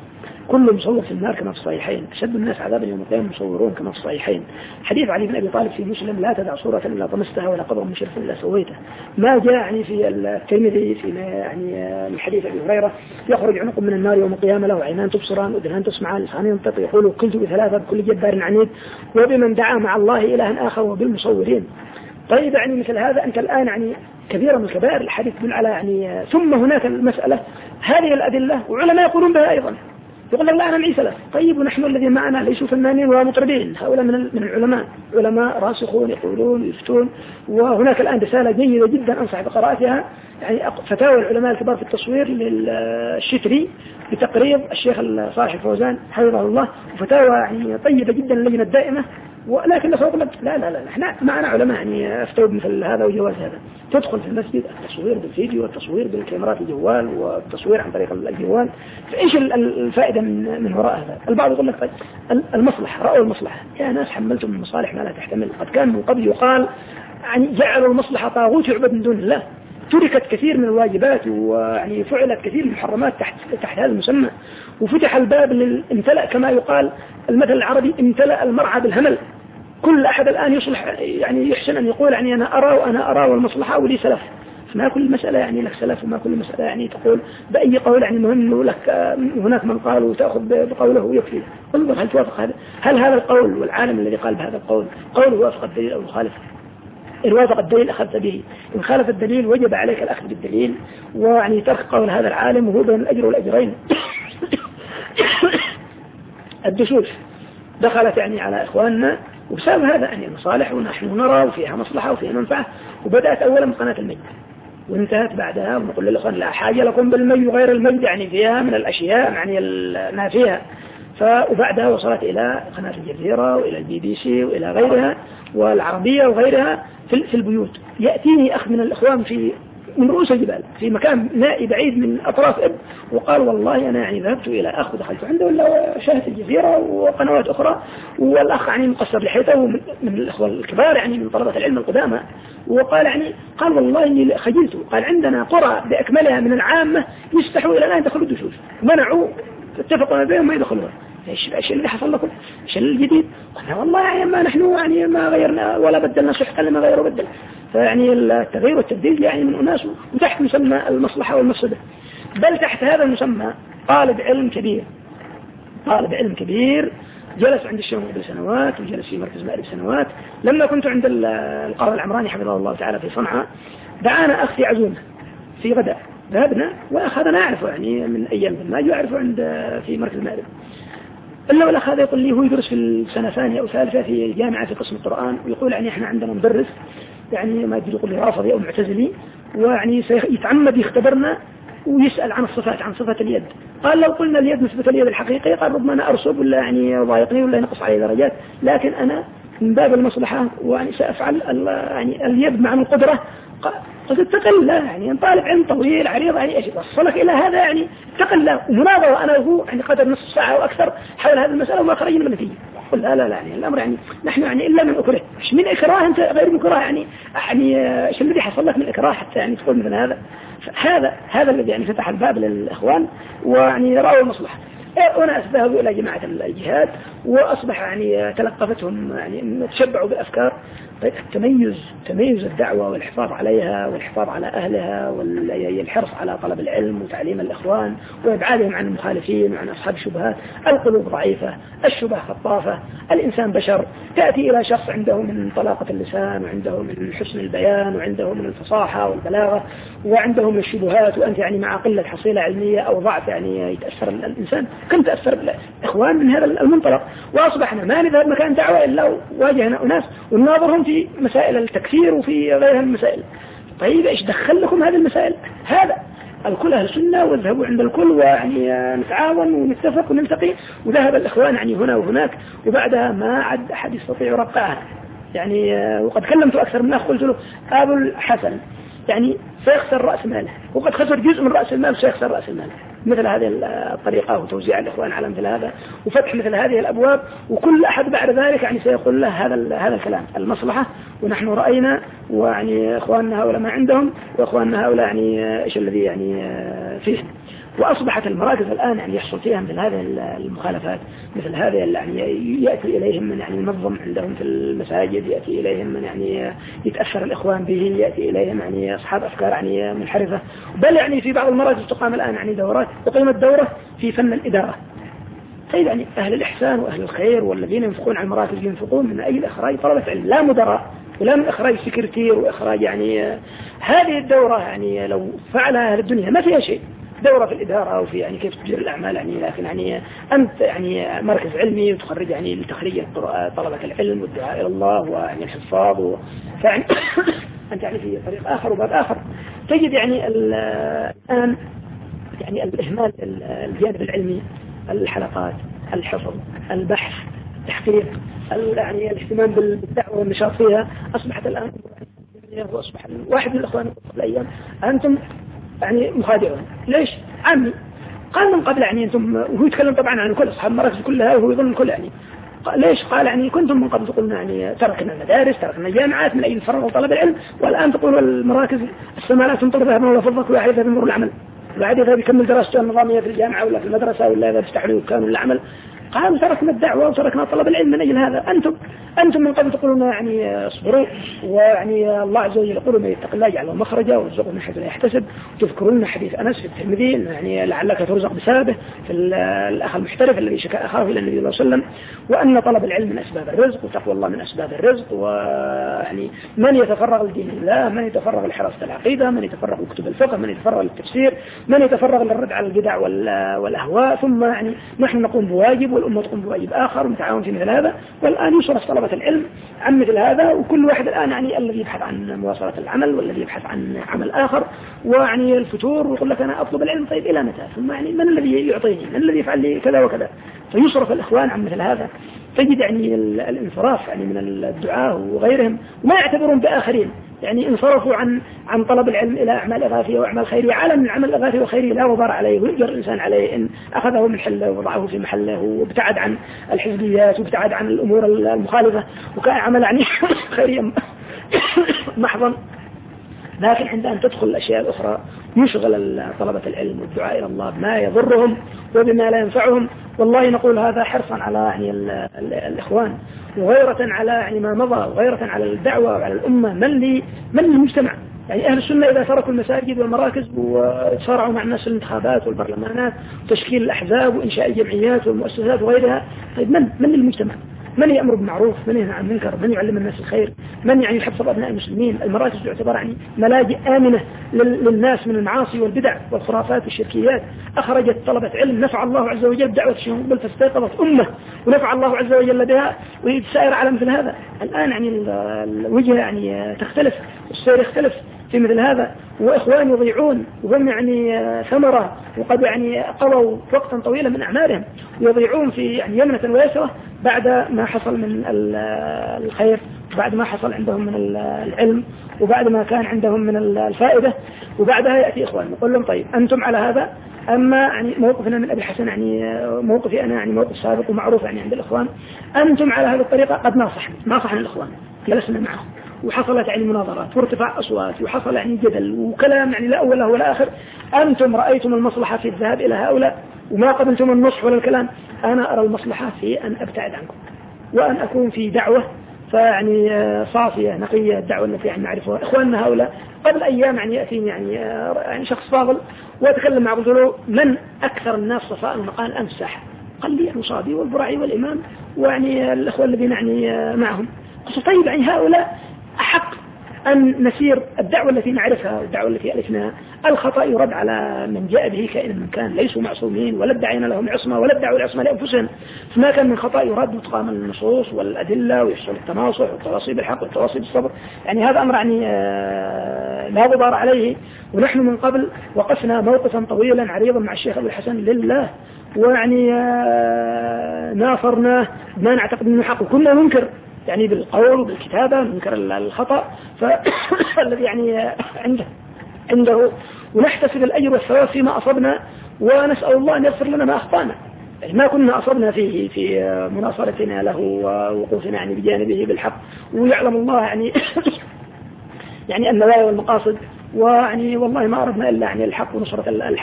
Speaker 1: كل مصور في النار كما في الصحيحين، أشد الناس عذابا يوم القيامة مصورون كما في الصحيحين. حديث علي بن أبي طالب في مسلم لا تدع صورة إلا طمستها ولا قبر مشرف إلا سويته. ما جاء يعني في الترمذي في يعني من حديث أبي هريرة يخرج عنق من النار يوم القيامة له عينان تبصران وذهان تسمعان لسان ينطق يقول كنت بثلاثة بكل جبار عنيد وبمن دعا مع الله إلها آخر وبالمصورين. طيب يعني مثل هذا أنت الآن يعني كبيرة من الكبائر الحديث من على يعني. ثم هناك المسألة هذه الأدلة وعلماء يقولون بها أيضا، يقول لك لا أنا معي سلف. طيب ونحن الذين معنا ليسوا فنانين ولا مطربين، هؤلاء من العلماء، علماء راسخون يقولون يفتون. وهناك الآن رسالة جيدة جدا أنصح بقراءتها، يعني فتاوى العلماء الكبار في التصوير للشتري بتقريب الشيخ صالح الفوزان حفظه الله، وفتاوى يعني طيبة جدا اللجنة الدائمة. ولكن يقول لك لا احنا معنا علماء يعني افتوا مثل هذا وجواز هذا. تدخل في المسجد التصوير بالفيديو والتصوير بالكاميرات الجوال والتصوير عن طريق الجوال، فايش الفائدة من وراء هذا؟ البعض يقول لك طيب المصلحة، رأوا المصلحة، يا ناس حملتم من مصالح ما لا تحتمل. قد كان من قبل يقال يعني جعلوا المصلحة طاغوت يعبد من دون الله، تركت كثير من الواجبات ويعني فعلت كثير من المحرمات تحت هذا المسمى، وفتح الباب امتلأ كما يقال المثل العربي امتلأ المرعى بالهمل. كل أحد الآن يصلح يعني يحسن أن يقول يعني أنا أرى وأنا أرى والمصلحة ولي سلف. ما كل مسألة يعني لك سلف، وما كل مسألة يعني تقول بأي قول يعني مهم لك. هناك من قال وتأخذ بقوله ويكفي. انظر هل توافق هذا؟ هل هذا القول والعالم الذي قال بهذا القول قوله وافق الدليل أو مخالف؟ إن وافق الدليل أخذت به، إن خالف الدليل وجب عليك الأخذ بالدليل، ويعني ترك قول هذا العالم وهو بين الأجر والأجرين. الدشوش دخلت يعني على إخواننا وبسبب هذا يعني مصالح ونحن نرى وفيها مصلحة وفيها منفعة. وبدأت أولا بقناة المجد وانتهت بعدها ونقول للإخوان لا حاجة لكم بالمجد وغير المجد، يعني فيها من الأشياء يعني النافية. وبعدها وصلت إلى قناة الجزيرة وإلى البي بي سي وإلى غيرها والعربية وغيرها في البيوت. يأتيني أخ من الإخوان من رؤوس الجبال في مكان نائي بعيد من أطراف إب، وقال والله أنا يعني ذهبت إلى أخ ودخلت عنده ولا شاهدت الجزيرة وقنوات أخرى، والأخ يعني مقصر لحيته من الإخوة الكبار يعني من طلبة العلم القدامى، وقال يعني قال والله إني خجلت، قال عندنا قرى بأكملها من العامة يستحوا إلى الآن يدخلوا الدشوش، منعوا اتفقوا بينهم ما يدخلوها. ايش اللي حصل لكم؟ ايش الجديد؟ قلنا والله يعني ما نحن يعني ما غيرنا ولا بدلنا سحقا لما غيروا بدل. فيعني التغيير والتبديل يعني من أناس وتحت مسمى المصلحة والمفسدة، بل تحت هذا المسمى طالب علم كبير جلس عند الشيخ قبل سنوات وجلس في مركز مأرب سنوات. لما كنت عند القاضي العمراني حفظه الله تعالى في صنعاء دعانا أخ في عزومة في غداء، ذهبنا وأخذنا أعرفه يعني من أيام ما يعرفه عند في مركز مأرب. إلا والأخ هذا يقول لي هو يدرس في السنة ثانية أو ثالثة في جامعة في قسم القرآن، ويقول يعني إحنا عندنا مدرس يعني ما أدري يقول لي رافضي أو معتزلي، ويعني سيتعمد يختبرنا ويسأل عن الصفات عن صفة اليد. قال لو قلنا اليد نسبة اليد الحقيقية قال ربما أنا أرسب ولا يعني ضايقني ولا ينقص علي درجات، لكن أنا من باب المصلحة ويعني سأفعل يعني اليد مع القدرة. قلت اتق الله يعني طالب علم طويل عريض يعني ايش وصلك الى هذا؟ يعني اتق الله. ومناظرة انا وهو يعني قدر نصف ساعة او اكثر حول هذه المسألة وما خرجنا من النتيجة. قل لا يعني الامر يعني نحن يعني الا من اكره، مش من اكراه انت غير مكره يعني ايش الذي حصل لك من اكراه حتى يعني تقول مثل هذا؟ هذا الذي يعني فتح الباب للاخوان ويعني رأوا المصلحة. وناس ذهبوا إلى جماعة الجهاد وأصبح يعني تلقفتهم يعني تشبعوا بالأفكار. طيب تميز الدعوة والحفاظ عليها والحفاظ على أهلها والحرص على طلب العلم وتعليم الإخوان وإبعادهم عن المخالفين وعن أصحاب الشبهات. القلوب ضعيفة، الشبه خطافة، الإنسان بشر. تأتي إلى شخص عنده من طلاقة اللسان وعنده من حسن البيان وعنده من الفصاحة والبلاغة وعنده من الشبهات، وأنت يعني مع قلة حصيلة علمية أو ضعف يعني يتأثر الإنسان. كم تأثر الإخوان من هذا المنطلق، وأصبحنا ما نذهب مكان دعوة إلا واجهنا أناس ونناظرهم في مسائل التكفير وفي غيرها المسائل. طيب إيش دخل لكم هذه المسائل؟ هذا الكل أهل السنة واذهبوا عند الكل ويعني نتعاون ونتفق ونلتقي. وذهب الإخوان يعني هنا وهناك، وبعدها ما عد أحد يستطيع يرقعها يعني. وقد كلمت أكثر من أخ قلت له أبو الحسن يعني سيخسر رأس ماله، وقد خسر جزء من رأس المال وسيخسر رأس المال. مثل هذه الطريقة وتوزيع الإخوان على مثل هذا وفتح مثل هذه الأبواب، وكل أحد بعد ذلك يعني سيقول له هذا الكلام المصلحة ونحن رأينا، ويعني إخواننا هؤلاء ما عندهم وإخواننا هؤلاء يعني إيش الذي يعني فيه. وأصبحت المراكز الآن يعني يحصل فيها مثل هذه المخالفات، مثل هذا يعني يأتي إليهم من يعني ينظم عندهم في المساجد، يأتي إليهم من يعني يتأثر الإخوان به، يأتي إليهم يعني أصحاب أفكار يعني منحرفة. بل يعني في بعض المراكز تقام الآن يعني دورات، أقيمت دورة في فن الإدارة. طيب يعني أهل الإحسان وأهل الخير والذين ينفقون على المراكز ينفقون من أجل إخراج طلبة علم، لا مدراء ولا من إخراج سكرتير وإخراج يعني هذه الدورة يعني لو فعلها أهل الدنيا ما فيها شيء، دورة في الإدارة أو في يعني كيف تدير الأعمال يعني، لكن يعني أنت يعني مركز علمي وتخرج يعني لتخريج طلبة العلم والدعاء إلى الله ويعني الحفاظ فيعني أنت يعني في طريق آخر وباب آخر. تجد يعني الآن يعني الإهمال الجانب العلمي، الحلقات، الحفظ، البحث، التحقيق، يعني الاهتمام بالدعوة والنشاط فيها أصبحت الآن، وأصبح واحد من الأخوان قبل أيام أنتم يعني مخادعون. ليش؟ عمي قال من قبل يعني أنتم، وهو يتكلم طبعا عن كل أصحاب المراكز كلها وهو يظن الكل يعني، ليش؟ قال يعني كنتم من قبل تقولنا يعني تركنا المدارس تركنا الجامعات من أجل فرغ طلب العلم، والآن تقولوا المراكز السماء لا تمطر ذهبا ولا فضة ولا يذهب يمر العمل، وبعد إذا بيكمل دراسته النظامية في الجامعة ولا في المدرسة ولا إذا بيستحلوا كانوا العمل. قالوا تركنا الدعوة وتركنا طلب العلم من أجل هذا. أنتم من قبل تقولون يعني اصبروا، ويعني الله عز وجل يقول من يتق الله يجعل مخرجا ويرزقه من حيث لا يحتسب، تذكرون حديث أنس في الترمذي يعني لعلك ترزق بسببه في الأخ المحترف الذي شكى أخاه إلى النبي صلى الله عليه وسلم، وأن طلب العلم من أسباب الرزق وتقوى الله من أسباب الرزق، ويعني من يتفرغ لدين الله، من يتفرغ لحراسة العقيدة، من يتفرغ لكتب الفقه، من يتفرغ للتفسير، من يتفرغ للرد على البدع والأهواء، ثم يعني نحن نقوم بواجب والأمة تقوم بواجب آخر ونتعاون في مثل هذا. والآن يصرف طلبة العلم عن مثل هذا، وكل واحد الآن يعني الذي يبحث عن مواصلة العمل والذي يبحث عن عمل آخر ويعني الفتور، ويقول لك أنا أطلب العلم. طيب إلى متى؟ ثم يعني من الذي يعطيني؟ من الذي يفعل لي كذا وكذا؟ فيصرف الإخوان عن مثل هذا. تجد يعني الانصراف يعني من الدعاة وغيرهم وما يعتبرون بآخرين، يعني انصرفوا عن طلب العلم إلى أعمال إغاثية وأعمال خيرية، على من العمل الإغاثي والخيري لا غبار عليه، ويقدر الإنسان عليه إن أخذه من حله ووضعه في محله وابتعد عن الحزبيات وابتعد عن الأمور المخالفة وكان عمل يعني خيريا محضا. لكن عند أن تدخل الأشياء الأخرى يشغل طلبة العلم والدعاء إلى الله بما يضرهم وبما لا ينفعهم. والله نقول هذا حرصا على يعني الإخوان، وغيرة على يعني ما مضى، وغيرة على الدعوة وعلى الأمة. من المجتمع يعني أهل السنة إذا تركوا المساجد والمراكز وصارعوا مع الناس الانتخابات والبرلمانات وتشكيل الأحزاب وإنشاء الجمعيات والمؤسسات وغيرها، طيب من المجتمع؟ من يأمر بالمعروف؟ من ينهى عن المنكر؟ من يعلم الناس الخير؟ من يعني يحفظ أبناء المسلمين؟ المراكز تعتبر يعني ملاجئ آمنة للناس من المعاصي والبدع والخرافات والشركيات. أخرجت طلبة علم نفع الله عز وجل دعوة الشيوخ فاستيقظت أمة ونفع الله عز وجل بها، ويتسائر على مثل هذا. الآن يعني الوجه يعني تختلف والسير يختلف في مثل هذا، وإخوان يضيعون وهم يعني ثمرة، وقد يعني قضوا وقتا طويلا من أعمارهم يضيعون في يعني يمنة ويسرة بعد ما حصل من الخير، وبعد ما حصل عندهم من العلم، وبعد ما كان عندهم من الفائدة. وبعدها يأتي إخوان نقول لهم طيب أنتم على هذا، أما يعني موقفنا من أبي الحسن يعني موقفي أنا يعني موقف سابق ومعروف يعني عند الإخوان، أنتم على هذه الطريقة قد ناصحنا الإخوان، جلسنا معهم وحصلت يعني مناظرات وارتفاع أصوات وحصل يعني جدل وكلام يعني لا أول له ولا آخر. أنتم رأيتم المصلحة في الذهاب إلى هؤلاء وما قبلتم النصح ولا الكلام. أنا أرى المصلحة في أن أبتعد عنكم وأن أكون في دعوة فيعني صافية نقية، الدعوة التي يعني نعرفها. إخواننا هؤلاء قبل أيام يعني يأتي يعني شخص فاضل وأتكلم معه، قلت له من أكثر الناس صفاء المقال أنف ساحة؟ قال لي المصابي والبرعي والإمام ويعني الأخوة الذين يعني معهم. قلت طيب يعني هؤلاء أحق أن نسير الدعوة التي نعرفها والدعوة التي ألفناها. الخطأ يرد على من جاء به كائنا من كان، ليسوا معصومين ولا ادعينا لهم عصمة ولا ادعوا العصمة لأنفسهم، فما كان من خطأ يرد وتقام النصوص والأدلة ويحصل التناصح والتواصي بالحق والتواصي بالصبر. يعني هذا أمر يعني لا غبار عليه. ونحن من قبل وقفنا موقفا طويلا عريضا مع الشيخ أبو الحسن لله، ويعني ناصرناه ما نعتقد أنه حق، وكنا ننكر يعني بالقول وبالكتابة ننكر الخطأ فالذي يعني عنده ونحتسب الأجر والثواب فيما أصبنا، ونسأل الله أن يغفر لنا ما أخطأنا. يعني ما كنا أصبنا فيه في مناصرتنا له ووقوفنا يعني بجانبه بالحق، ويعلم الله يعني يعني النوايا والمقاصد، ويعني والله ما أردنا إلا يعني الحق ونصرة الحق.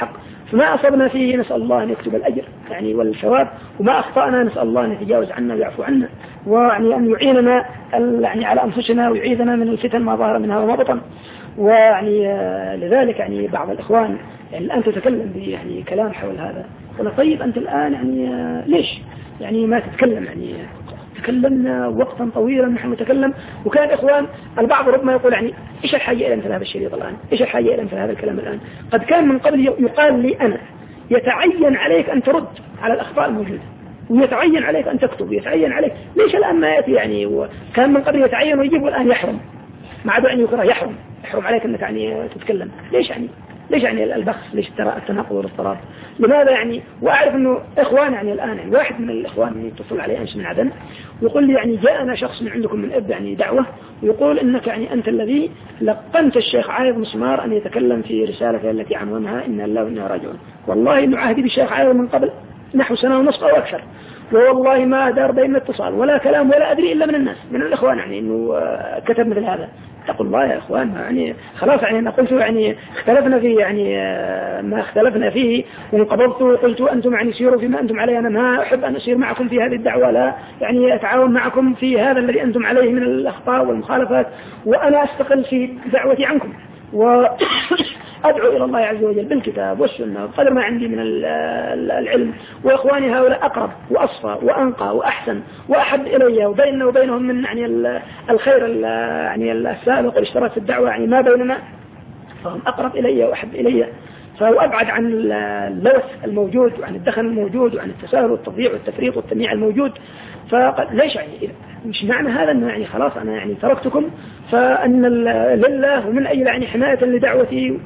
Speaker 1: فما أصبنا فيه نسأل الله أن يكتب الأجر يعني والثواب، وما أخطأنا نسأل الله أن يتجاوز عنا ويعفو عنا، ويعني أن يعيننا يعني على أنفسنا ويعيذنا من الفتن ما ظهر منها وما بطن. ويعني لذلك يعني بعض الإخوان يعني الآن تتكلم يعني كلام حول هذا، قلنا طيب أنت الآن يعني ليش يعني ما تتكلم؟ يعني تكلمنا وقتا طويلا نحن نتكلم، وكان إخوان البعض ربما يقول يعني إيش الحاجة إلى مثل هذا الشريط الآن؟ إيش الحاجة إلى مثل هذا الكلام الآن؟ قد كان من قبل يقال لي أنا يتعين عليك أن ترد على الأخطاء الموجودة، ويتعين عليك أن تكتب، ويتعين عليك، ليش الآن ما يأتي يعني؟ وكان من قبل يتعين ويجيب، والآن يحرم، ما عاد أن يكره يحرم عليك أنك يعني تتكلم. ليش يعني البخس؟ ليش التناقض والاضطراب؟ لماذا يعني؟ وأعرف أنه إخوان يعني الآن يعني واحد من الإخوان يتصل علي أمس من عدن ويقول لي يعني جاءنا شخص من عندكم من إب يعني دعوة، ويقول إنك يعني أنت الذي لقنت الشيخ عايض مسمار أن يتكلم في رسالته التي عنوانها إن الله وإنا راجعون. والله إنه عهدي بالشيخ عايض من قبل نحو سنة ونصف أو أكثر، والله ما دار بين اتصال ولا كلام ولا أدري إلا من الناس من الإخوان يعني إنه كتب مثل هذا. تقول الله يا إخوان يعني خلاص يعني أنا قلت يعني اختلفنا فيه يعني ما اختلفنا فيه، وانقبضت وقلت أنتم يعني سيروا فيما أنتم عليه، أنا ما أحب أن أسير معكم في هذه الدعوة، لا يعني أتعاون معكم في هذا الذي أنتم عليه من الأخطاء والمخالفات، وأنا أستقل في دعوتي عنكم وأدعو إلى الله عز وجل بالكتاب والسنة بقدر ما عندي من العلم، وإخواني هؤلاء أقرب وأصفى وأنقى وأحسن وأحب إلي، وبيننا وبينهم من يعني الخير يعني السابق والاشتراك في الدعوة يعني ما بيننا، فهم أقرب إلي وأحب إلي، فأبعد عن اللوث الموجود وعن الدخن الموجود وعن التساهل والتضييع والتفريط والتمييع الموجود. فليش يعني مش معنى هذا أنه يعني خلاص أنا يعني تركتكم فأن لله ومن أجل يعني حماية لدعوتي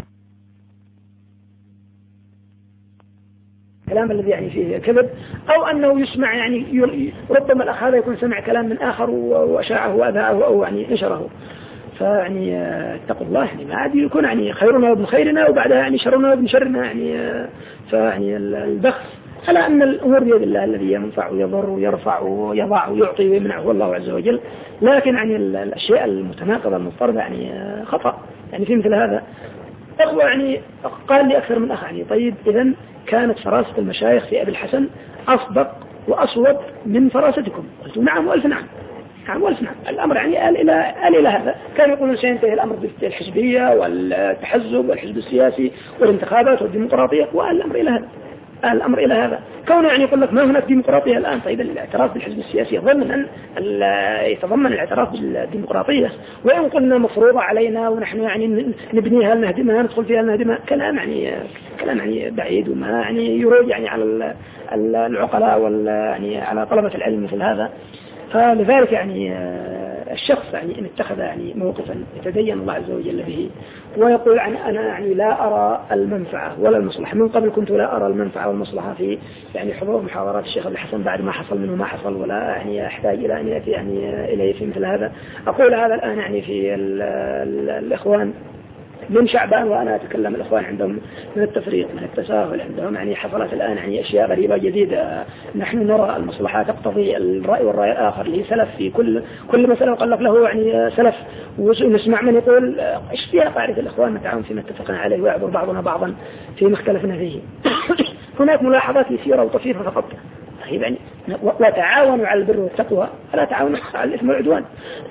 Speaker 1: كلام الذي يعني فيه كذب، أو أنه يسمع يعني ربما الأخ هذا يكون سمع كلام من آخر وأشاعه وأذاعه أو يعني نشره. فيعني اتقوا الله يعني ما عاد يكون يعني خيرنا وابن خيرنا وبعدها يعني شرنا وابن شرنا يعني. فيعني البخس على أن الأمور بيد الله الذي ينفع ويضر ويرفع ويضع ويعطي ويمنع هو الله عز وجل، لكن يعني الأشياء المتناقضة المضطردة يعني خطأ يعني في مثل هذا. أخوة يعني قال لي أكثر من أخ يعني طيب إذن كانت فراسة المشايخ في أبي الحسن أصدق وأصوب من فراستكم؟ قلت نعم وألف نعم، نعم وألف نعم. الأمر يعني آل إلى هذا، كانوا يقولون سينتهي الأمر بالحزبية والتحزب والحزب السياسي والانتخابات والديمقراطية، والأمر إلى هذا، الأمر إلى هذا. كونه يعني يقول لك ما هناك ديمقراطية الآن، طيب الاعتراف بالحزب السياسي يتضمن الاعتراف بالديمقراطية، وإن قلنا مفروضة علينا ونحن يعني نبنيها لنهدمها ندخل فيها لنهدمها، كلام يعني بعيد وما يعني يروج يعني على العقلاء يعني على طلبة العلم مثل هذا. فلذلك يعني الشخص يعني إن اتخذ يعني موقفا يتدين الله عز وجل به ويقول أنا يعني لا أرى المنفعة ولا المصلحة، من قبل كنت لا أرى المنفعة والمصلحة في يعني حضور محاضرات الشيخ الحسن بعد ما حصل منه ما حصل، ولا يعني أحتاج إلى أن يأتي يعني إليه في مثل هذا. أقول هذا الآن يعني في الإخوان من شعبان وأنا أتكلم، الإخوان عندهم من التفريط من التساهل، عندهم يعني حصلت الآن يعني أشياء غريبة جديدة. نحن نرى المصلحة تقتضي الرأي والرأي الآخر اللي سلف في كل مسألة وقال لك له يعني سلف، ونسمع من يقول إيش فيها قاعدة الإخوان نتعاون فيما اتفقنا عليه ويعبر بعضنا بعضا فيما اختلفنا فيه. هناك ملاحظات يسيرة وطفيفة فقط، طيب يعني وتعاونوا على البر والتقوى ولا تعاونوا على الإثم والعدوان.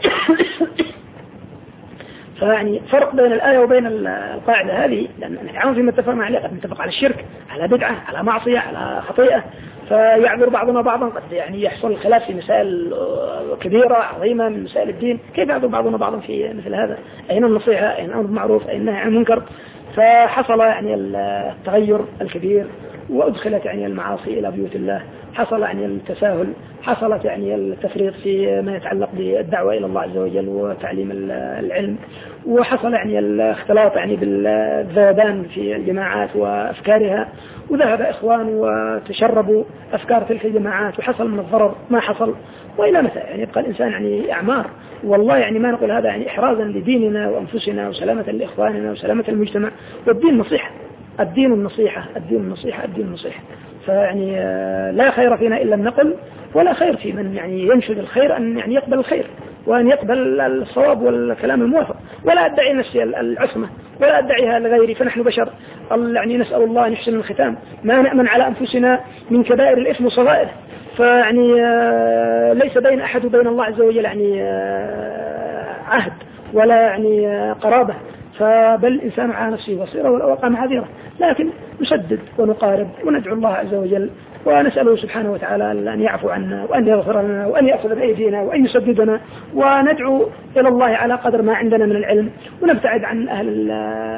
Speaker 1: فيعني فرق بين الآية وبين القاعدة هذه، لأن نتعاون فيما اتفقنا عليه، قد نتفق على الشرك، على بدعة، على معصية، على خطيئة، فيعبر بعضنا بعضا، قد يعني يحصل الخلاف في مسائل كبيرة عظيمة من مسائل الدين، كيف يعبر بعضنا بعضا في مثل هذا؟ أين النصيحة؟ أين الأمر بالمعروف؟ أين النهي عن المنكر؟ فحصل يعني التغير الكبير، وأدخلت يعني المعاصي إلى بيوت الله، حصل يعني التساهل، حصلت يعني التفريط في ما يتعلق بالدعوة إلى الله عز وجل وتعليم العلم، وحصل يعني الاختلاط يعني بالذوبان في الجماعات وأفكارها، وذهب إخوان وتشربوا أفكار تلك الجماعات، وحصل من الضرر ما حصل. وإلى متى يعني يبقى الإنسان يعني أعمار؟ والله يعني ما نقول هذا يعني إحرازا لديننا وأنفسنا وسلامة لإخواننا وسلامة المجتمع، والدين نصيحة، الدين النصيحة، الدين النصيحة، الدين النصيحة. فيعني لا خير فينا إلا النقل، ولا خير في من يعني ينشد الخير أن يعني يقبل الخير وأن يقبل الصواب والكلام الموافق، ولا أدعي نفسي العصمة ولا أدعيها لغيري، فنحن بشر. يعني نسأل الله أن يحسن الختام، ما نأمن على أنفسنا من كبائر الإثم وصغائره. فيعني ليس بين أحد وبين الله عز وجل يعني عهد ولا يعني قرابة، فبل الإنسان على نفسه بصيرة والأوقع معذرة، لكن نسدد ونقارب وندعو الله عز وجل ونسأله سبحانه وتعالى أن يعفو عنا وأن يغفر لنا وأن يأخذ بأيدينا وأن يسددنا، وندعو إلى الله على قدر ما عندنا من العلم، ونبتعد عن أهل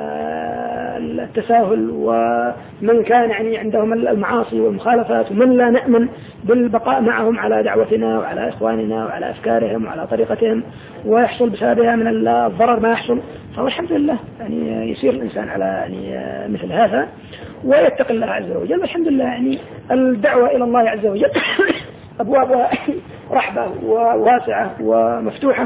Speaker 1: التساهل ومن كان يعني عندهم المعاصي والمخالفات، ومن لا نأمن بالبقاء معهم على دعوتنا وعلى إخواننا وعلى أفكارهم وعلى طريقتهم، ويحصل بسببها من الضرر ما يحصل. فالحمد لله يعني يسير الإنسان على يعني مثل هذا ويتقي الله عز وجل، والحمد لله يعني الدعوة إلى الله عز وجل أبوابها رحبة وواسعة ومفتوحة،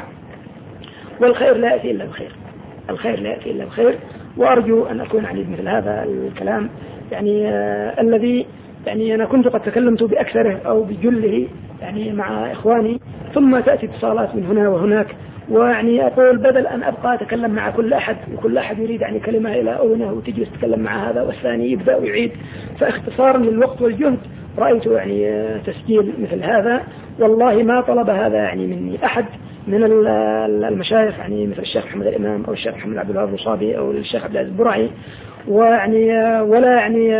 Speaker 1: والخير لا يأتي إلا بخير، الخير لا يأتي إلا بخير. وأرجو أن أكون يعني مثل هذا الكلام يعني الذي يعني أنا كنت قد تكلمت بأكثره أو بجله يعني مع إخواني، ثم تأتي اتصالات من هنا وهناك، ويعني أقول بدل أن أبقى أتكلم مع كل أحد وكل أحد يريد يعني كلمة إلى أذنه وتجلس تتكلم مع هذا والثاني يبدأ ويعيد، فاختصارا للوقت والجهد رأيت يعني تسجيل مثل هذا. والله ما طلب هذا يعني مني أحد من المشايخ يعني مثل الشيخ محمد الإمام أو الشيخ محمد عبد الوهاب الوصابي أو الشيخ عبد العزيز البرعي، ويعني ولا يعني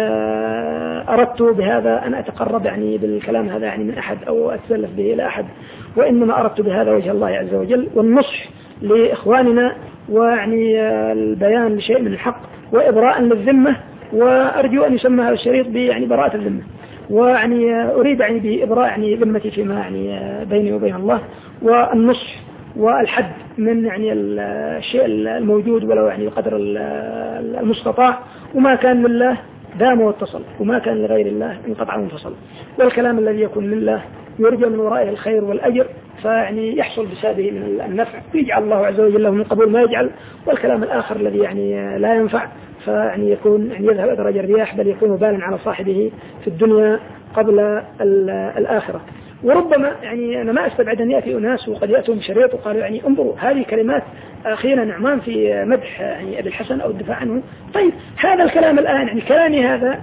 Speaker 1: أردت بهذا أن أتقرب يعني بالكلام هذا يعني من أحد أو أتسلف به إلى أحد، وإنما أردت بهذا وجه الله عز وجل والنصح لإخواننا، ويعني البيان لشيء من الحق وإبراء للذمة، وأرجو أن يسمى هذا الشريط يعني براءة الذمة، ويعني أريد يعني بإبراء يعني ذمتي فيما يعني بيني وبين الله، والنصح والحد من يعني الشيء الموجود ولو يعني قدر المستطاع، وما كان لله دام واتصل، وما كان لغير الله انقطع وانفصل، والكلام الذي يكون لله يرجى من ورائه الخير والأجر، فيعني يحصل بسببه من النفع ويجعل الله عز وجل له من قبول ما يجعل، والكلام الآخر الذي يعني لا ينفع فيعني يكون يعني يذهب أدرج الرياح، بل يكون بالا على صاحبه في الدنيا قبل الآخرة. وربما يعني أنا ما أستبعد أن يأتي أناس وقد يأتوا بشريط وقالوا يعني انظروا هذه كلمات أخينا نعمان في مدح يعني أبي الحسن أو الدفاع عنه. طيب هذا الكلام الآن يعني كلامي هذا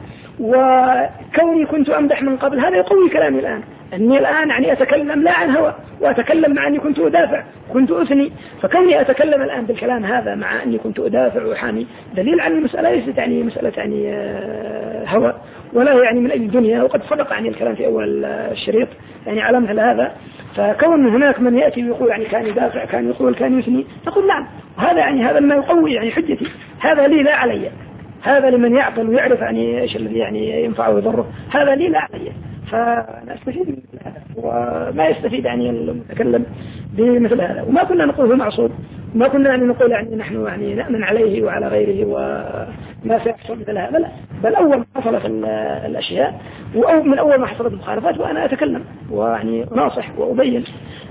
Speaker 1: وكوني كنت أمدح من قبل هذا يقوي كلامي الآن، أني الآن يعني أتكلم لا عن هوى، وأتكلم مع أني كنت أدافع كنت أثني، فكوني أتكلم الآن بالكلام هذا مع أني كنت أدافع وحامي دليل عن المسألة ليست يعني مسألة يعني هوى ولا يعني من أجل الدنيا، وقد سبق يعني الكلام في أول الشريط يعني على مثل هذا. فكون هناك من يأتي ويقول يعني كان يدافع كان يقول كان يثني، نقول نعم هذا يعني هذا ما يقوي يعني حجتي، هذا لي لا علي، هذا لمن يعقل ويعرف يعني ايش الذي يعني ينفعه ويضره، هذا لي لا علي، فأنا أستفيد من هذا وما يستفيد يعني المتكلم بمثل هذا. وما كنا نقول هو معصوم، ما كنا يعني نقول يعني نحن يعني نأمن عليه وعلى غيره وما سيحصل مثل هذا، لا، بل أول ما حصلت الأشياء ومن أول ما حصلت المخالفات وأنا أتكلم ويعني أناصح وأبين.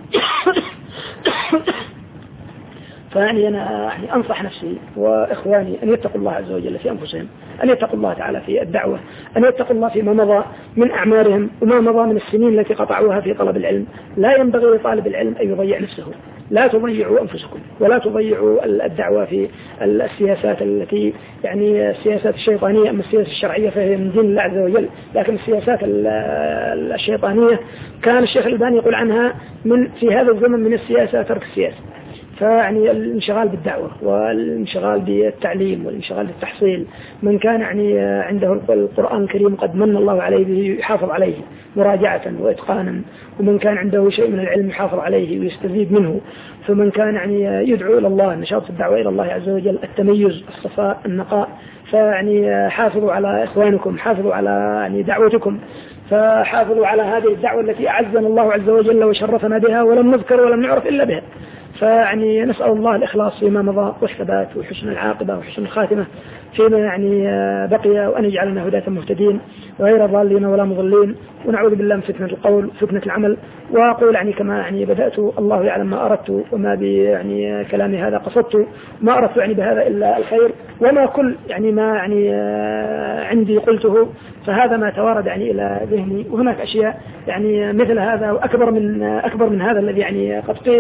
Speaker 1: فيعني أنا يعني أنصح نفسي وإخواني أن يتقوا الله عز وجل في أنفسهم، أن يتقوا الله تعالى في الدعوة، أن يتقوا الله فيما مضى من أعمارهم وما مضى من السنين التي قطعوها في طلب العلم. لا ينبغي لطالب العلم أن يضيع نفسه، لا تضيعوا أنفسكم ولا تضيعوا الدعوة في السياسات التي يعني السياسات الشيطانية. أما السياسة الشرعية فهي من دين الله عز وجل، لكن السياسات الشيطانية كان الشيخ الألباني يقول عنها في هذا الزمن من السياسة ترك السياسة. فيعني الانشغال بالدعوة والانشغال بالتعليم والانشغال بالتحصيل، من كان يعني عنده القرآن الكريم قد من الله عليه به يحافظ عليه مراجعة وإتقانا، ومن كان عنده شيء من العلم يحافظ عليه ويستزيد منه، فمن كان يعني يدعو إلى الله النشاط في الدعوة إلى الله عز وجل، التميز الصفاء النقاء. فيعني حافظوا على إخوانكم، حافظوا على يعني دعوتكم، فحافظوا على هذه الدعوة التي أعزنا الله عز وجل وشرفنا بها ولم نذكر ولم نعرف إلا بها. فيعني نسأل الله الإخلاص فيما مضى والثبات وحسن العاقبة وحسن الخاتمة فيما يعني بقي، وأن يجعلنا هداة مهتدين غير ضالين ولا مضلين، ونعوذ بالله من فتنة القول فتنة العمل. وأقول يعني كما يعني بدأت، الله يعلم ما أردت وما يعني كلامي هذا قصدت، ما أردت يعني بهذا إلا الخير، وما كل يعني ما يعني عندي قلته، فهذا ما توارد يعني إلى ذهني، وهناك أشياء يعني مثل هذا وأكبر من هذا الذي يعني قد قيل،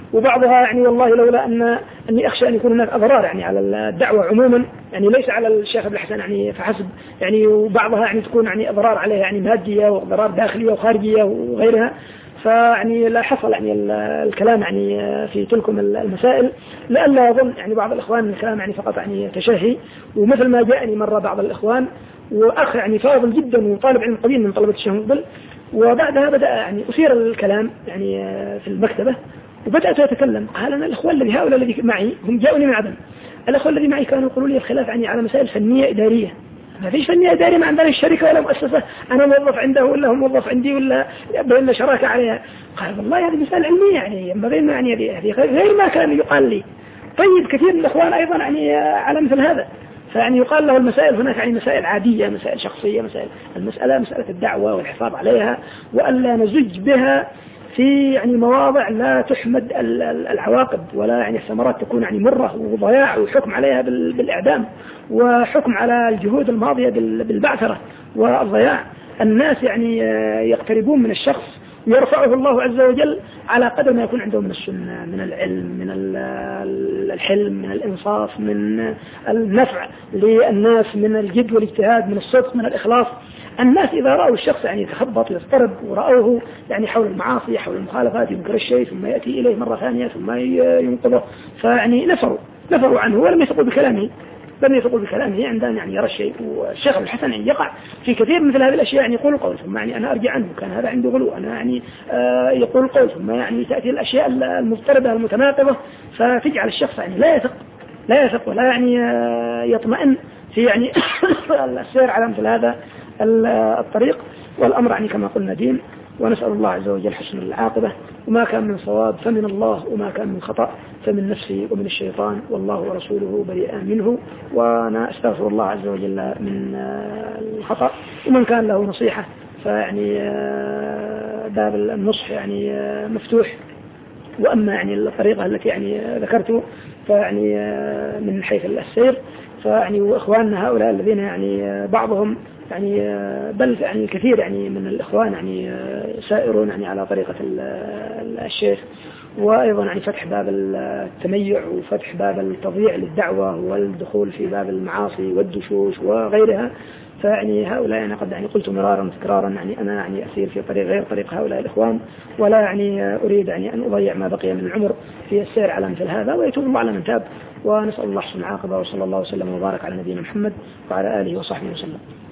Speaker 1: وبعضها يعني والله لولا أني أخشى أن يكون هناك أضرار يعني على الدعوة عموما، يعني ليس على الشيخ ابن حسن يعني فحسب، يعني وبعضها يعني تكون يعني أضرار عليه يعني مادية وأضرار داخلية وخارجية وغيرها. فيعني لا حصل يعني الكلام يعني في تلكم المسائل، لألا يظن يعني بعض الإخوان الكلام يعني فقط يعني تشهي. ومثل ما جاءني مرة بعض الإخوان وأخ يعني فاضل جدا وطالب علم قديم من طلبة الشيخ مقبل، وبعدها بدأ يعني أثير الكلام يعني في المكتبة، وبدأت أتكلم. قال أنا الإخوان الذي هؤلاء الذي معي هم جاءوني من عدن، الإخوان الذي معي كانوا يقولوا لي الخلاف يعني على مسائل فنية إدارية. ما فيش فنية إدارية، ما عندنا الشركة ولا مؤسسة، أنا موظف عنده ولا هو موظف عندي ولا بيننا شراكة عليها. قال والله هذه مسألة علمية يعني ما بيننا يعني هذه غير ما كان يقال لي. طيب كثير من الإخوان أيضا يعني على مثل هذا، فيعني يقال له المسائل هناك يعني مسائل عادية، مسائل شخصية، مسألة الدعوة والحفاظ عليها، وألا نزج بها في يعني مواضع لا تحمد العواقب ولا يعني الثمرات تكون يعني مرة وضياع، وحكم عليها بالإعدام، وحكم على الجهود الماضية بالبعثرة والضياع. الناس يعني يقتربون من الشخص يرفعه الله عز وجل على قدر ما يكون عنده من السنة، من العلم، من الحلم، من الإنصاف، من النفع للناس، من الجد والاجتهاد، من الصدق، من الإخلاص. الناس إذا رأوا الشخص يعني يتخبط ويضطرب ورأوه يعني حول المعاصي حول المخالفات ينكر الشيء ثم يأتي إليه مرة ثانية ثم ينقضه، فيعني نفروا عنه ولم يثقوا بكلامه، عندنا يعني يرى الشيء. والشيخ ابن حسن يعني يقع في كثير مثل هذه الأشياء، يعني يقول قول ثم يعني أنا أرجع عنه، كان هذا عنده غلو، أنا يعني يقول قول ثم يعني تأتي الأشياء المضطربة المتناقضة، فتجعل الشخص يعني لا يثق ولا يعني يطمئن في يعني السير على مثل هذا الطريق. والأمر يعني كما قلنا دين، ونسأل الله عز وجل حسن العاقبة، وما كان من صواب فمن الله، وما كان من خطأ فمن نفسي ومن الشيطان، والله ورسوله بريئان منه. وأنا أستغفر الله عز وجل من الخطأ، ومن كان له نصيحة فيعني باب النصح يعني مفتوح. وأما يعني الطريقة التي يعني ذكرته فيعني من حيث السير فيعني وإخواننا هؤلاء الذين يعني بعضهم يعني بل يعني كثير يعني من الإخوان يعني سائرون يعني على طريقة الشيخ، وأيضا يعني فتح باب التميع وفتح باب التضييع للدعوة والدخول في باب المعاصي والدشوش وغيرها. فيعني هؤلاء أنا قد يعني قلت مرارا تكرارا يعني أنا يعني أسير في طريق غير طريق هؤلاء الإخوان، ولا يعني أريد يعني أن أضيع ما بقي من العمر في السير على مثل هذا، ويتوب الله على من تاب. ونسأل الله حسن العاقبة، وصلى الله وسلم وبارك على نبينا محمد وعلى آله وصحبه وسلم.